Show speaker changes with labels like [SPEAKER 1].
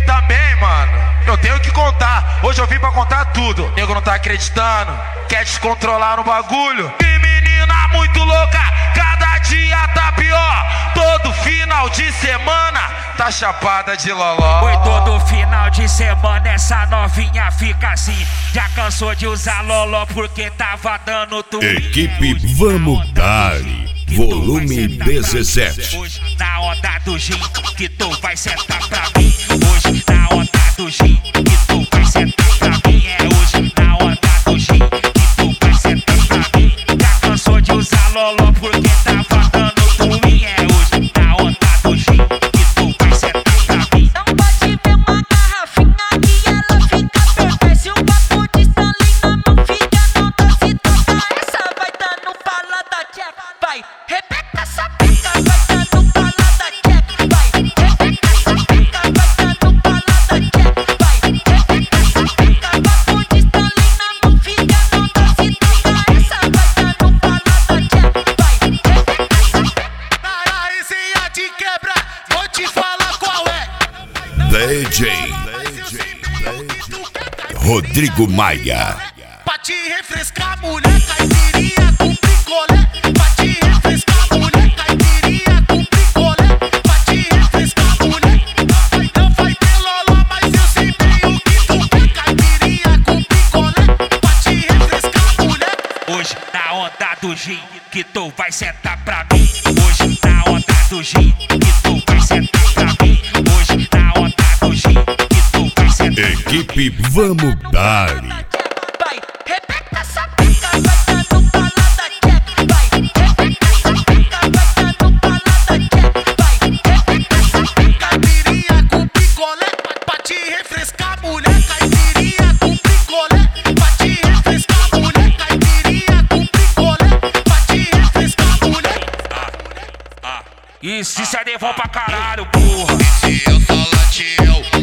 [SPEAKER 1] também, mano. Eu tenho que contar. Hoje eu vim pra contar tudo. O nego não tá acreditando. Quer descontrolar no bagulho. Que menina muito louca. Cada dia tá pior. Todo final de semana tá chapada de loló.
[SPEAKER 2] Oi, todo final de semana essa novinha fica assim. Já cansou de usar loló porque tava dando tudo.
[SPEAKER 3] Equipe Vamos Dali, volume 17.
[SPEAKER 2] Hoje na onda do gin que tu vai sentar pra mim. Hoje na onda do gin que tu vai sentar pra mim. É hoje na onda do gin que tu vai sentar pra mim. Já cansou de usar loló porque tava dando ruim. É hoje na onda do gin que tu vai sentar pra mim.
[SPEAKER 4] Não pode ver uma garrafinha que ela fica perfeita. Se o papo de Stanley na mão, filha, não dá se tocar. Essa vai dando bala da tcheca, vai. Rebeca essa pica, vai dando bala da tcheca, vai. Rebeca essa pica, vai dando bala da tcheca, vai. Rebeca essa pica, papo de Stanley na mão, filha, não dá se tocar. Essa vai dando bala da tcheca, vai. Rebeca essa pica.
[SPEAKER 5] Na resenha de quebra, vou te falar qual é.
[SPEAKER 3] DJ Rodrigo Maia.
[SPEAKER 5] Pra te refrescar, mulher, caipirinha com picolé. Pra te refrescar, mulher, caipirinha com picolé. Pra te refrescar, mulher, não vai ter loló, mas eu sei bem o que tu quer. Caipirinha com picolé. Pra te refrescar, mulher.
[SPEAKER 2] Hoje na onda do gin que tu vai sentar pra mim. Hoje na onda do gin que tu vai sentar pra mim. Hoje na onda do gin que tu vai sentar.
[SPEAKER 3] Equipe Vamos Dali.
[SPEAKER 4] Vai, Rebeca essa pica, vai dando bala da tcheca, vai. Rebeca essa pica, vai dando bala da tcheca, vai. Rebeca essa pica.
[SPEAKER 5] Caipirinha com picolé. Pra te refrescar, mulher, caipirinha com picolé. Pra te refrescar, mulher, caipirinha com picolé. Pra te refrescar, mulher.
[SPEAKER 2] Isso é devão pra caralho, porra.
[SPEAKER 5] Se eu sou latino,